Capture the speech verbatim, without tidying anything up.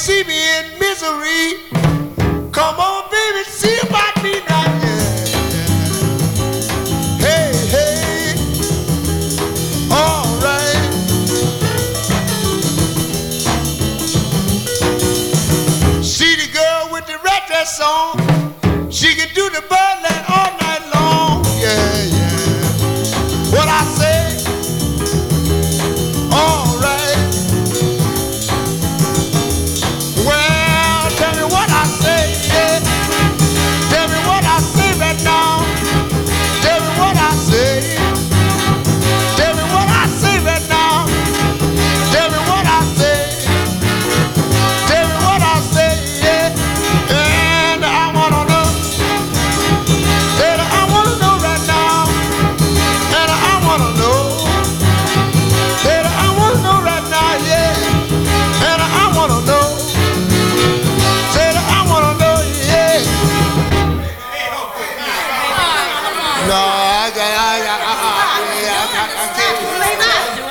see me in misery. Come on, baby, see about me now. Yeah. Hey, hey. All right. See the girl with the red dress on. She can do the birdland all night long. Yeah, yeah. What I say? All right. Well, tell me what I say. Yeah. Tell me what I say right now. Tell me what I say. Tell me what I say right now. Tell me what I say. Tell me what I say. Yeah. And I wanna know. And I wanna know right now. And I wanna know. And I wanna know right now. Yeah. And I wanna know. Said I wanna know. Yeah. No, I got, I got, I, I, I, I, I can't.